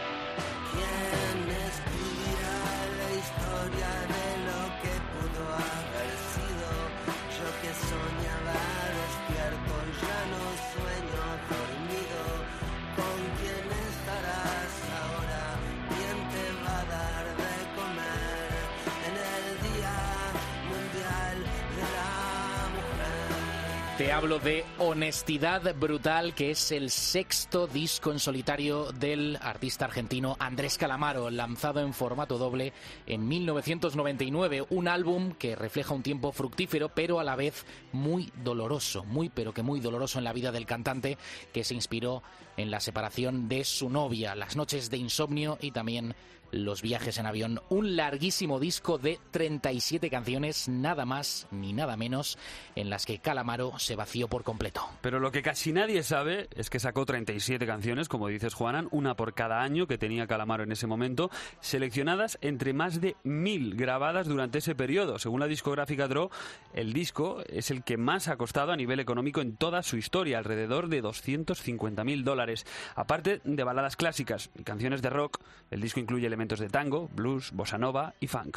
¿Quién escribirá la historia de lo que pudo haber sido? Yo que soñaba despierto, ya no sueño dormido. ¿Con quién estarás ahora? ¿Quién te va a dar de comer en el día mundial de la mujer? Te hablo de Honestidad Brutal, que es el sexto disco en solitario del artista argentino Andrés Calamaro, lanzado en formato doble en mil novecientos noventa y nueve. Un álbum que refleja un tiempo fructífero, pero a la vez muy doloroso, muy pero que muy doloroso en la vida del cantante, que se inspiró en la separación de su novia, las noches de insomnio y también los viajes en avión. Un larguísimo disco de treinta y siete canciones, nada más ni nada menos, en las que Calamaro se vació por completo. Pero lo que casi nadie sabe es que sacó treinta y siete canciones, como dices, Juanan, una por cada año que tenía Calamaro en ese momento, seleccionadas entre más de mil grabadas durante ese periodo. Según la discográfica Draw, el disco es el que más ha costado a nivel económico en toda su historia, alrededor de doscientos cincuenta mil dólares. Aparte de baladas clásicas y canciones de rock, el disco incluye elementos de tango, blues, bossa nova y funk.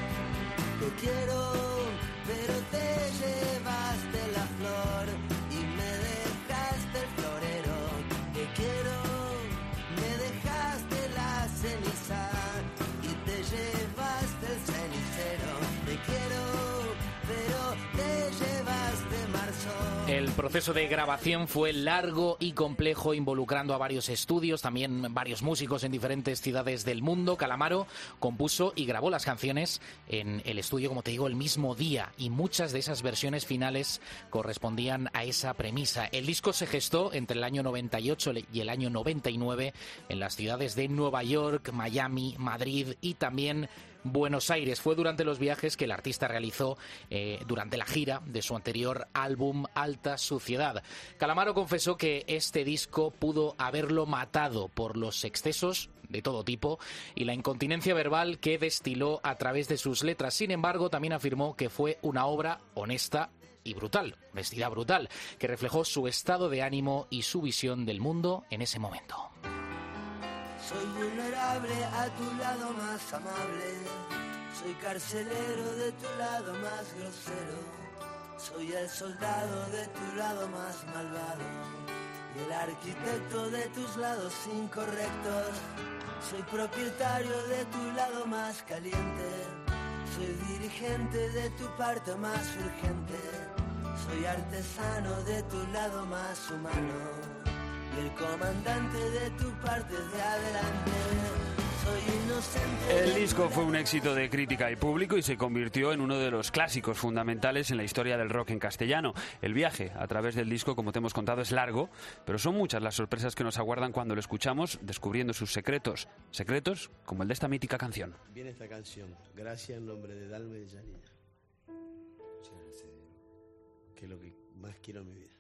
Te quiero, pero te llevaste la flor y El proceso de grabación fue largo y complejo, involucrando a varios estudios, también varios músicos en diferentes ciudades del mundo. Calamaro compuso y grabó las canciones en el estudio, como te digo, el mismo día, y muchas de esas versiones finales correspondían a esa premisa. El disco se gestó entre el año noventa y ocho y el año noventa y nueve en las ciudades de Nueva York, Miami, Madrid y también Buenos Aires. Fue durante los viajes que el artista realizó eh, durante la gira de su anterior álbum Alta Suciedad. Calamaro confesó que este disco pudo haberlo matado por los excesos de todo tipo y la incontinencia verbal que destiló a través de sus letras. Sin embargo, también afirmó que fue una obra honesta y brutal, honestidad brutal, que reflejó su estado de ánimo y su visión del mundo en ese momento. Soy vulnerable a tu lado más amable, soy carcelero de tu lado más grosero, soy el soldado de tu lado más malvado y el arquitecto de tus lados incorrectos, soy propietario de tu lado más caliente, soy dirigente de tu parte más urgente, soy artesano de tu lado más humano, el comandante de tu parte de adelante, soy inocente. El disco fue un éxito de crítica y público y se convirtió en uno de los clásicos fundamentales en la historia del rock en castellano. El viaje a través del disco, como te hemos contado, es largo, pero son muchas las sorpresas que nos aguardan cuando lo escuchamos, descubriendo sus secretos. Secretos como el de esta mítica canción. Viene esta canción, gracias en nombre de Dalma y de Janina, que es lo que más quiero en mi vida.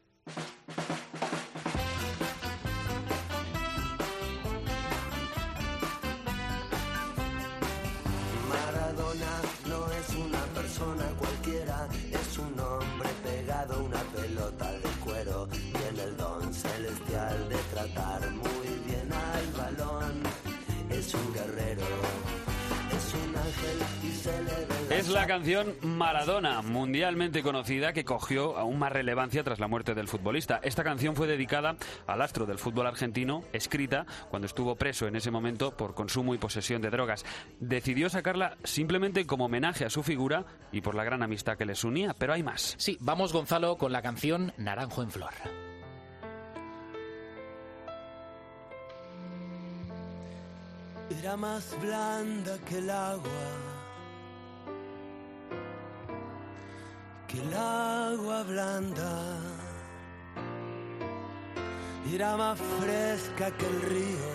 Maradona no es una persona cualquiera, es un hombre pegado a una pelota de cuero, tiene el don celestial de tratar muy bien al balón, es un guerrero, es un ángel y se le ve. Es la canción Maradona, mundialmente conocida, que cogió aún más relevancia tras la muerte del futbolista. Esta canción fue dedicada al astro del fútbol argentino, escrita cuando estuvo preso en ese momento por consumo y posesión de drogas. Decidió sacarla simplemente como homenaje a su figura y por la gran amistad que les unía, pero hay más. Sí, vamos, Gonzalo, con la canción Naranjo en Flor. Era más blanda que el agua, que el agua blanda, era más fresca que el río,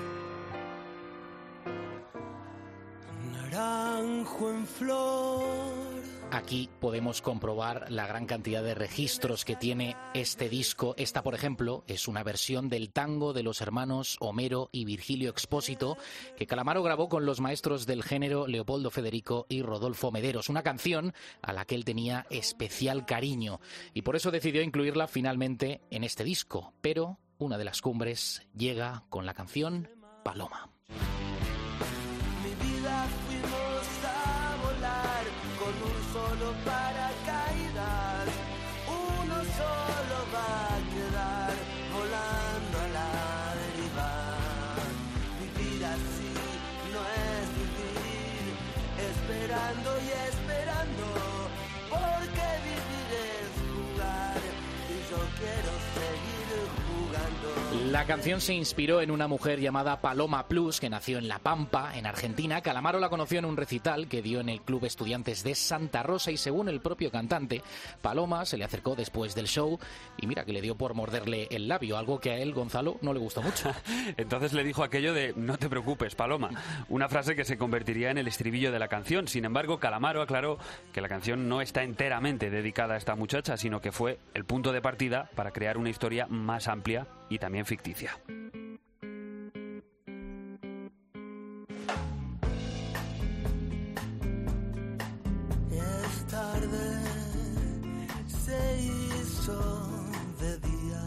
naranjo en flor. Aquí podemos comprobar la gran cantidad de registros que tiene este disco. Esta, por ejemplo, es una versión del tango de los hermanos Homero y Virgilio Expósito, que Calamaro grabó con los maestros del género Leopoldo Federico y Rodolfo Mederos. Una canción a la que él tenía especial cariño y por eso decidió incluirla finalmente en este disco. Pero una de las cumbres llega con la canción Paloma. Mi vida fuimos a volar con un solo paracaídas, uno solo va a quedar volando a la deriva. Vivir así no es vivir, esperando y esperando, porque vivir es jugar y yo quiero seguir jugando. La canción se inspiró en una mujer llamada Paloma Plus, que nació en La Pampa, en Argentina. Calamaro la conoció en un recital que dio en el Club Estudiantes de Santa Rosa y, según el propio cantante, Paloma se le acercó después del show y mira que le dio por morderle el labio, algo que a él, Gonzalo, no le gustó mucho. Entonces le dijo aquello de no te preocupes, Paloma, una frase que se convertiría en el estribillo de la canción. Sin embargo, Calamaro aclaró que la canción no está enteramente dedicada a esta muchacha, sino que fue el punto de partida para crear una historia más amplia y también ficticia. Es tarde, se hizo de día,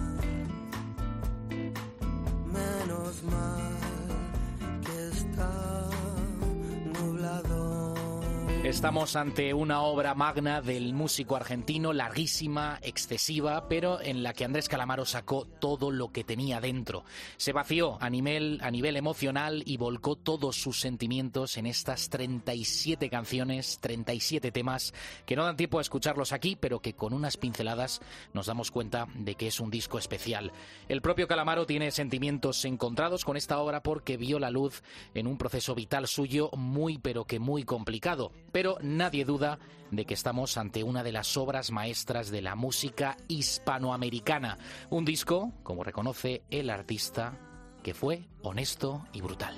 menos mal que está nublado. Estamos ante una obra magna del músico argentino, larguísima, excesiva, pero en la que Andrés Calamaro sacó todo lo que tenía dentro. Se vació a nivel, a nivel emocional y volcó todos sus sentimientos en estas treinta y siete canciones, treinta y siete temas, que no dan tiempo a escucharlos aquí, pero que con unas pinceladas nos damos cuenta de que es un disco especial. El propio Calamaro tiene sentimientos encontrados con esta obra porque vio la luz en un proceso vital suyo muy, pero que muy complicado. Pero nadie duda de que estamos ante una de las obras maestras de la música hispanoamericana. Un disco, como reconoce el artista, que fue honesto y brutal.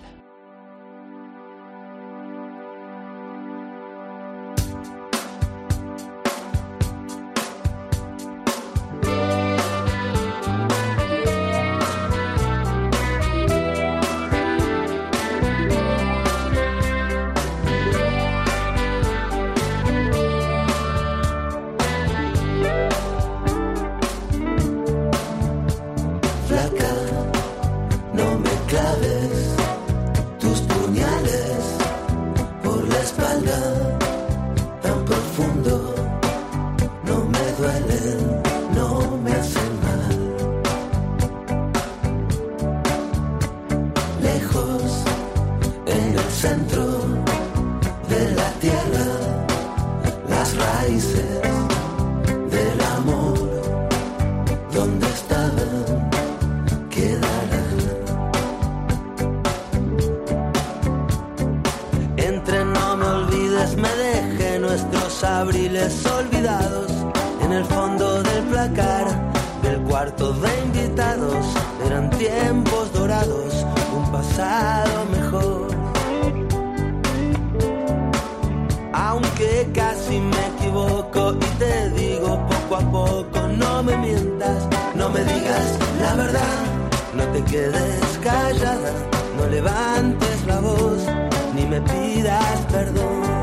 Abriles olvidados en el fondo del placar del cuarto de invitados. Eran tiempos dorados, un pasado mejor. Aunque casi me equivoco y te digo poco a poco, no me mientas, no me digas la verdad, no te quedes callada, no levantes la voz, ni me pidas perdón.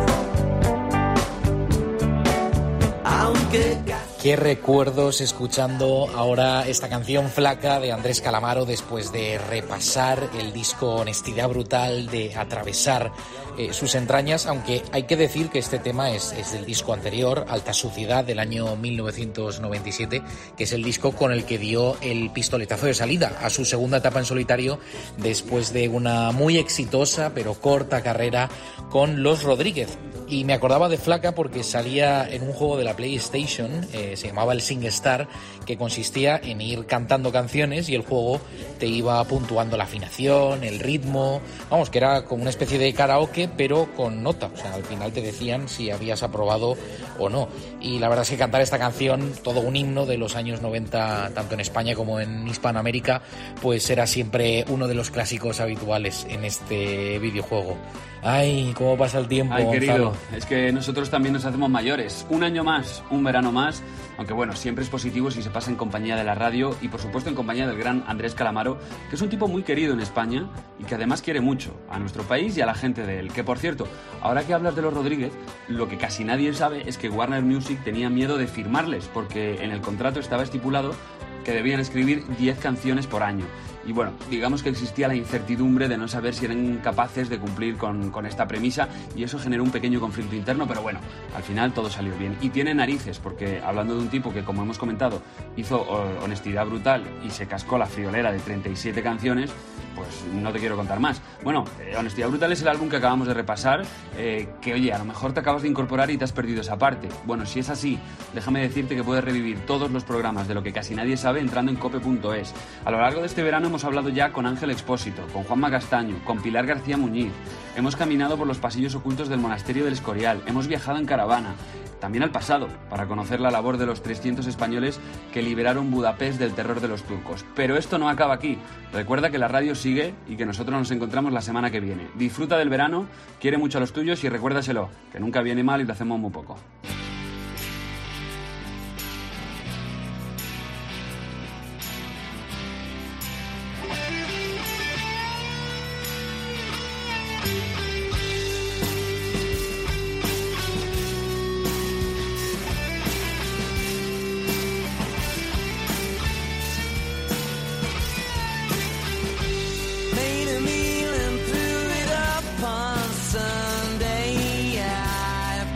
Qué recuerdos escuchando ahora esta canción Flaca de Andrés Calamaro después de repasar el disco Honestidad Brutal, de atravesar eh, sus entrañas, aunque hay que decir que este tema es, es del disco anterior, Alta Suciedad, del año mil novecientos noventa y siete, que es el disco con el que dio el pistoletazo de salida a su segunda etapa en solitario después de una muy exitosa pero corta carrera con Los Rodríguez. Y me acordaba de Flaca porque salía en un juego de la PlayStation, eh, se llamaba el SingStar, que consistía en ir cantando canciones y el juego te iba puntuando la afinación, el ritmo, vamos, que era como una especie de karaoke pero con nota, o sea, al final te decían si habías aprobado o no. Y la verdad es que cantar esta canción, todo un himno de los años noventa, tanto en España como en Hispanoamérica, pues era siempre uno de los clásicos habituales en este videojuego. Ay, cómo pasa el tiempo, Ay, Gonzalo. querido, es que nosotros también nos hacemos mayores. Un año más, un verano más, aunque bueno, siempre es positivo si se pasa en compañía de la radio y por supuesto en compañía del gran Andrés Calamaro, que es un tipo muy querido en España y que además quiere mucho a nuestro país y a la gente de él. Que por cierto, ahora que hablas de Los Rodríguez, lo que casi nadie sabe es que Warner Music tenía miedo de firmarles porque en el contrato estaba estipulado que debían escribir diez canciones por año. Y bueno, digamos que existía la incertidumbre de no saber si eran capaces de cumplir con, con esta premisa y eso generó un pequeño conflicto interno, pero bueno, al final todo salió bien. Y tiene narices, porque hablando de un tipo que, como hemos comentado, hizo Honestidad Brutal y se cascó la friolera de treinta y siete canciones, pues no te quiero contar más. Bueno, eh, Honestidad Brutal es el álbum que acabamos de repasar, eh, que oye, a lo mejor te acabas de incorporar y te has perdido esa parte. Bueno, si es así, déjame decirte que puedes revivir todos los programas de Lo que casi nadie sabe entrando en cope punto es. A lo largo de este verano hemos hablado ya con Ángel Expósito, con Juanma Castaño, con Pilar García Muñiz. Hemos caminado por los pasillos ocultos del monasterio del Escorial. Hemos viajado en caravana, también al pasado, para conocer la labor de los trescientos españoles que liberaron Budapest del terror de los turcos. Pero esto no acaba aquí. Recuerda que la radio sigue y que nosotros nos encontramos la semana que viene. Disfruta del verano, quiere mucho a los tuyos y recuérdaselo, que nunca viene mal y lo hacemos muy poco. Made a meal and threw it up on Sunday. I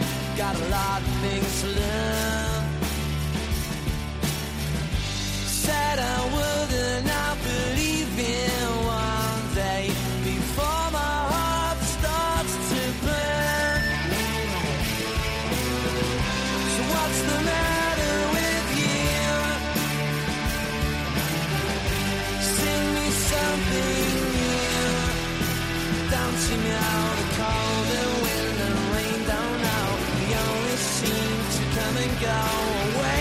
see me out, the cold and wind and rain down now. We only seem to come and go away.